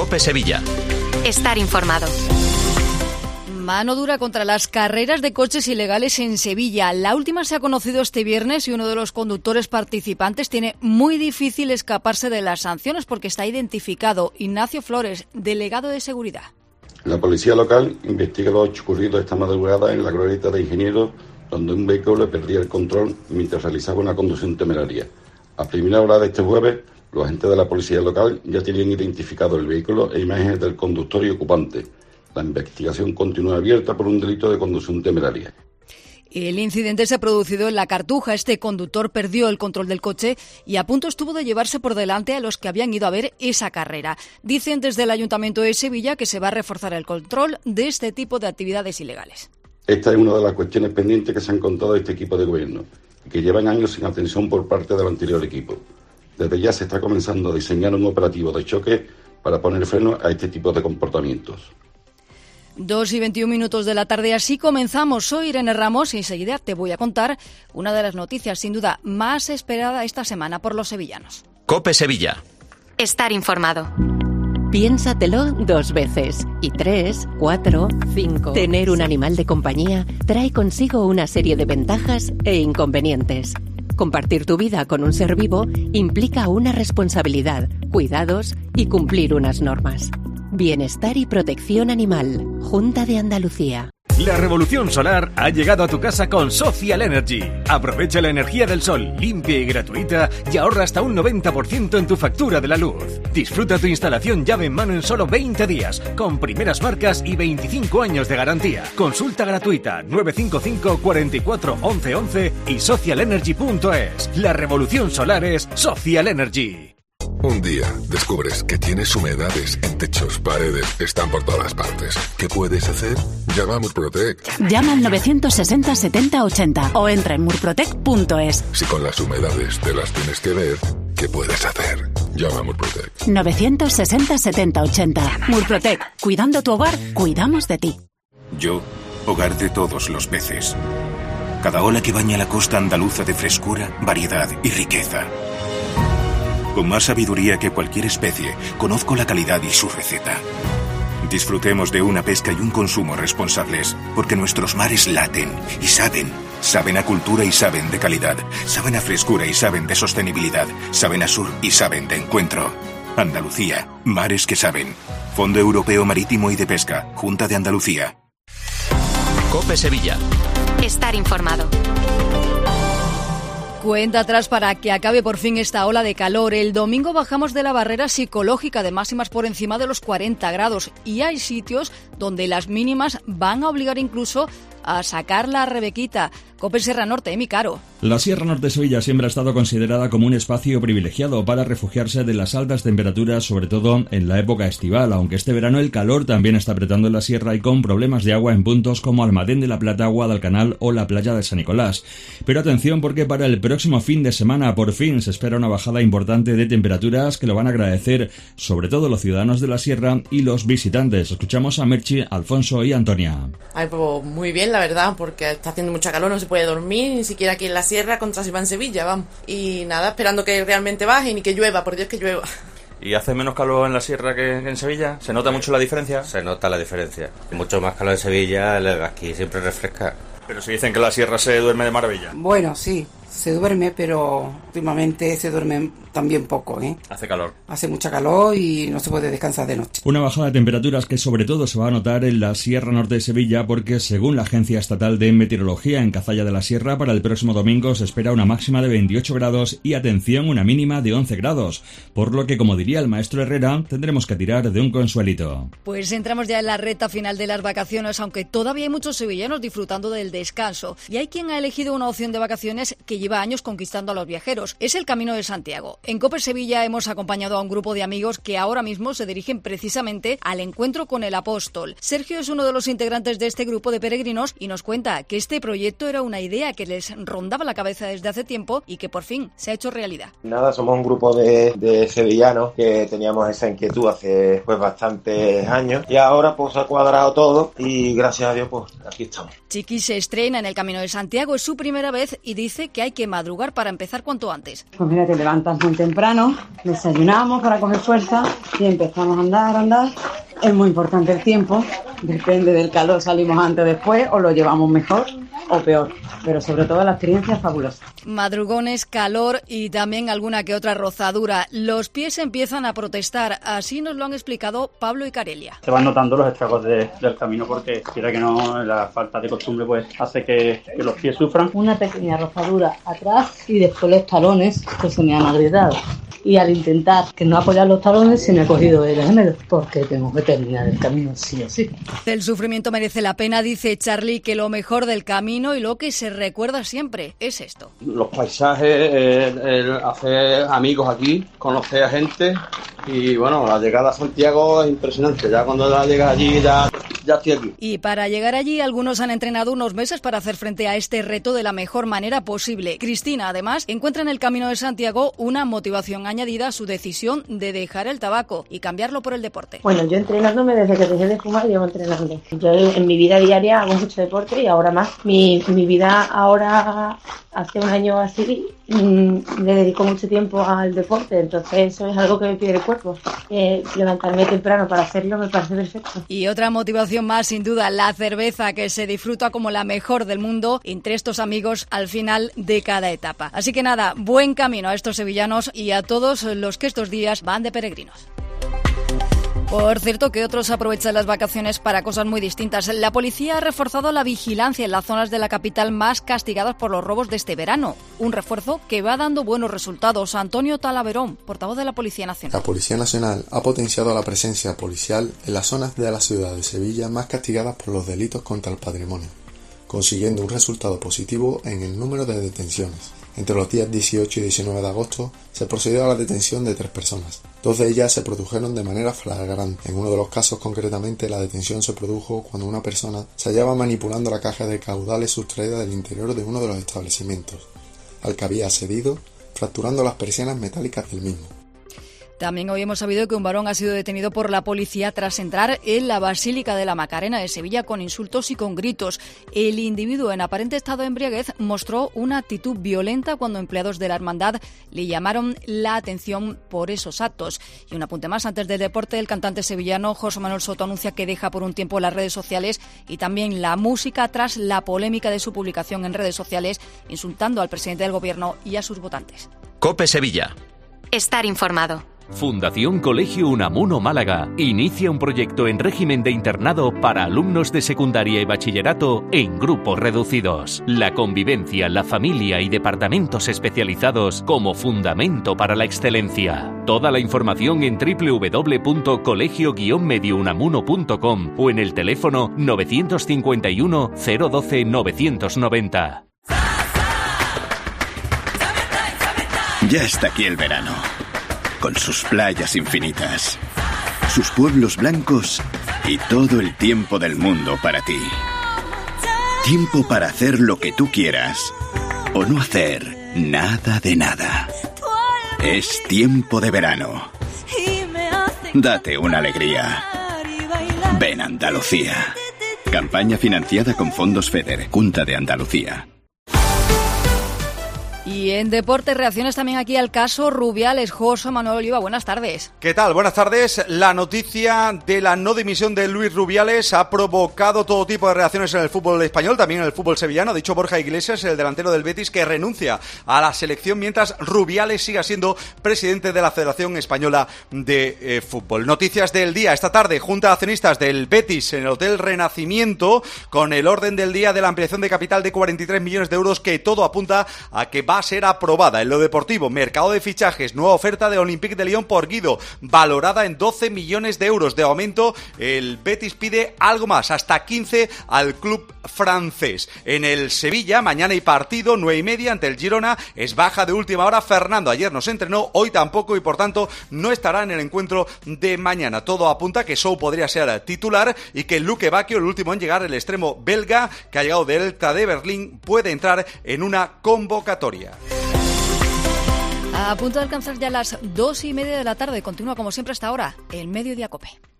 COPE Sevilla. Estar informado. Mano dura contra las carreras de coches ilegales en Sevilla. La última se ha conocido este viernes y uno de los conductores participantes tiene muy difícil escaparse de las sanciones porque está identificado. Ignacio Flores, delegado de seguridad. La policía local investiga los hechos ocurridos esta madrugada en la glorieta de Ingenieros, donde un vehículo perdía el control mientras realizaba una conducción temeraria. A primera hora de este jueves, los agentes de la policía local ya tenían identificado el vehículo e imágenes del conductor y ocupante. La investigación continúa abierta por un delito de conducción temeraria. El incidente se ha producido en La Cartuja. Este conductor perdió el control del coche y a punto estuvo de llevarse por delante a los que habían ido a ver esa carrera. Dicen desde el Ayuntamiento de Sevilla que se va a reforzar el control de este tipo de actividades ilegales. Esta es una de las cuestiones pendientes que se ha encontrado este equipo de gobierno y que llevan años sin atención por parte del anterior equipo. Desde ya se está comenzando a diseñar un operativo de choque para poner freno a este tipo de comportamientos. 2:21 de la tarde, así comenzamos. Soy Irene Ramos y enseguida te voy a contar una de las noticias sin duda más esperada esta semana por los sevillanos. COPE Sevilla. Estar informado. Piénsatelo 2 veces. Y 3, 4, 5. Tener un animal de compañía trae consigo una serie de ventajas e inconvenientes. Compartir tu vida con un ser vivo implica una responsabilidad, cuidados y cumplir unas normas. Bienestar y protección animal. Junta de Andalucía. La revolución solar ha llegado a tu casa con Social Energy. Aprovecha la energía del sol, limpia y gratuita, y ahorra hasta un 90% en tu factura de la luz. Disfruta tu instalación llave en mano en solo 20 días, con primeras marcas y 25 años de garantía. Consulta gratuita 955 44 11 11 y socialenergy.es. La revolución solar es Social Energy. Un día descubres que tienes humedades en techos, paredes, están por todas partes. ¿Qué puedes hacer? Llama a Murprotec. Llama al 960 70 80 o entra en murprotec.es. Si con las humedades te las tienes que ver, ¿qué puedes hacer? Llama a Murprotec. 960 70 80. Murprotec. Cuidando tu hogar, cuidamos de ti. Yo, hogar de todos los peces. Cada ola que baña la costa andaluza de frescura, variedad y riqueza. Con más sabiduría que cualquier especie, conozco la calidad y su receta. Disfrutemos de una pesca y un consumo responsables, porque nuestros mares laten y saben a cultura y saben de calidad, saben a frescura y saben de sostenibilidad, saben a sur y saben de encuentro. Andalucía, mares que saben. Fondo Europeo Marítimo y de Pesca, Junta de Andalucía. COPE Sevilla. Estar informado. Cuenta atrás para que acabe por fin esta ola de calor. El domingo bajamos de la barrera psicológica de máximas por encima de los 40 grados y hay sitios donde las mínimas van a obligar incluso a sacar la rebequita. COPE Sierra Norte, mi Caro. La Sierra Norte de Sevilla siempre ha estado considerada como un espacio privilegiado para refugiarse de las altas temperaturas, sobre todo en la época estival, aunque este verano el calor también está apretando en la sierra y con problemas de agua en puntos como Almadén de la Plata, Guadalcanal o la playa de San Nicolás. Pero atención, porque para el próximo fin de semana por fin se espera una bajada importante de temperaturas que lo van a agradecer sobre todo los ciudadanos de la sierra y los visitantes. Escuchamos a Merchi, Alfonso y Antonia. Ay, pues muy bien, la verdad, porque está haciendo mucha calor, no se puede dormir, ni siquiera aquí en la sierra, contra si va en Sevilla, vamos. Y nada, esperando que realmente baje y ni que llueva, por Dios que llueva. ¿Y hace menos calor en la sierra que en Sevilla? ¿Se nota mucho la diferencia? Se nota la diferencia. Mucho más calor en Sevilla, aquí siempre refresca. Pero si dicen que la sierra se duerme de maravilla. Bueno, sí, se duerme, pero últimamente se duerme también poco, ¿eh? Hace calor. Hace mucha calor y no se puede descansar de noche. Una bajada de temperaturas que sobre todo se va a notar en la Sierra Norte de Sevilla porque según la Agencia Estatal de Meteorología en Cazalla de la Sierra para el próximo domingo se espera una máxima de 28 grados y atención una mínima de 11 grados, por lo que como diría el maestro Herrera tendremos que tirar de un consuelito. Pues entramos ya en la recta final de las vacaciones, aunque todavía hay muchos sevillanos disfrutando del descanso y hay quien ha elegido una opción de vacaciones que lleva años conquistando a los viajeros. Es el Camino de Santiago. En COPE Sevilla hemos acompañado a un grupo de amigos que ahora mismo se dirigen precisamente al encuentro con el apóstol. Sergio es uno de los integrantes de este grupo de peregrinos y nos cuenta que este proyecto era una idea que les rondaba la cabeza desde hace tiempo y que por fin se ha hecho realidad. Nada, somos un grupo de sevillanos que teníamos esa inquietud hace bastantes años y ahora pues ha cuadrado todo y gracias a Dios pues aquí estamos. Chiqui se estrena en el Camino de Santiago, es su primera vez y dice que hay hay que madrugar para empezar cuanto antes. Pues mira, te levantas muy temprano, desayunamos para coger fuerza y empezamos a andar. Es muy importante el tiempo, depende del calor, salimos antes o después o lo llevamos mejor o peor, pero sobre todo la experiencia es fabulosa. Madrugones, calor y también alguna que otra rozadura. Los pies empiezan a protestar, así nos lo han explicado Pablo y Carelia. Se van notando los estragos del camino porque, quiera que no, la falta de costumbre pues hace que los pies sufran. Una pequeña rozadura atrás y después los talones que se me han agrietado. Y al intentar que no apoyar los talones se me ha cogido el gemelo, porque tengo que terminar el camino sí o sí. El sufrimiento merece la pena, dice Charlie, que lo mejor del camino y lo que se recuerda siempre es esto. Los paisajes, el hacer amigos aquí, conocer a gente y bueno, la llegada a Santiago es impresionante, ya cuando la llegas allí ya estoy aquí. Y para llegar allí algunos han entrenado unos meses para hacer frente a este reto de la mejor manera posible. Cristina, además, encuentra en el Camino de Santiago una motivación añadida a su decisión de dejar el tabaco y cambiarlo por el deporte. Bueno, yo entrenándome desde que dejé de fumar llevo entrenando. Yo en mi vida diaria hago mucho deporte y ahora más. Mi vida ahora, hace un año así, le dedico mucho tiempo al deporte, entonces eso es algo que me pide el cuerpo. Levantarme temprano para hacerlo me parece perfecto. Y otra motivación más, sin duda, la cerveza, que se disfruta como la mejor del mundo entre estos amigos al final de cada etapa. Así que nada, buen camino a estos sevillanos y a todos los que estos días van de peregrinos. Por cierto, que otros aprovechan las vacaciones para cosas muy distintas. La policía ha reforzado la vigilancia en las zonas de la capital más castigadas por los robos de este verano. Un refuerzo que va dando buenos resultados. Antonio Talaverón, portavoz de la Policía Nacional. La Policía Nacional ha potenciado la presencia policial en las zonas de la ciudad de Sevilla más castigadas por los delitos contra el patrimonio, consiguiendo un resultado positivo en el número de detenciones. Entre los días 18 y 19 de agosto se procedió a la detención de 3 personas. 2 de ellas se produjeron de manera flagrante. En uno de los casos, concretamente, la detención se produjo cuando una persona se hallaba manipulando la caja de caudales sustraída del interior de uno de los establecimientos, al que había accedido, fracturando las persianas metálicas del mismo. También hoy hemos sabido que un varón ha sido detenido por la policía tras entrar en la Basílica de la Macarena de Sevilla con insultos y con gritos. El individuo, en aparente estado de embriaguez, mostró una actitud violenta cuando empleados de la hermandad le llamaron la atención por esos actos. Y un apunte más, antes del deporte, el cantante sevillano José Manuel Soto anuncia que deja por un tiempo las redes sociales y también la música tras la polémica de su publicación en redes sociales insultando al presidente del gobierno y a sus votantes. COPE Sevilla. Estar informado. Fundación Colegio Unamuno Málaga inicia un proyecto en régimen de internado para alumnos de secundaria y bachillerato en grupos reducidos. La convivencia, la familia y departamentos especializados como fundamento para la excelencia. Toda la información en www.colegio-mediounamuno.com o en el teléfono 951 012 990. Ya está aquí el verano, con sus playas infinitas, sus pueblos blancos y todo el tiempo del mundo para ti. Tiempo para hacer lo que tú quieras o no hacer nada de nada. Es tiempo de verano. Date una alegría. Ven Andalucía. Campaña financiada con fondos FEDER, Junta de Andalucía. Y en deportes, reacciones también aquí al caso Rubiales. José Manuel Oliva, buenas tardes. ¿Qué tal? Buenas tardes. La noticia de la no dimisión de Luis Rubiales ha provocado todo tipo de reacciones en el fútbol español, también en el fútbol sevillano. Ha dicho Borja Iglesias, el delantero del Betis, que renuncia a la selección mientras Rubiales siga siendo presidente de la Federación Española de Fútbol. Noticias del día. Esta tarde, Junta de Accionistas del Betis en el Hotel Renacimiento, con el orden del día de la ampliación de capital de 43 millones de euros, que todo apunta a que va a ser aprobada. En lo deportivo, mercado de fichajes, nueva oferta de Olympique de Lyon por Guido, valorada en 12 millones de euros. De momento, el Betis pide algo más, hasta 15 al club francés. En el Sevilla, mañana hay partido, 9:30 ante el Girona. Es baja de última hora Fernando. Ayer no se entrenó, hoy tampoco, y por tanto no estará en el encuentro de mañana. Todo apunta a que Sou podría ser titular y que Luque Bacchio, el último en llegar, el extremo belga que ha llegado del Hertha de Berlín, puede entrar en una convocatoria. A punto de alcanzar ya las 2:30 de la tarde. Continúa como siempre hasta ahora el Mediodía COPE.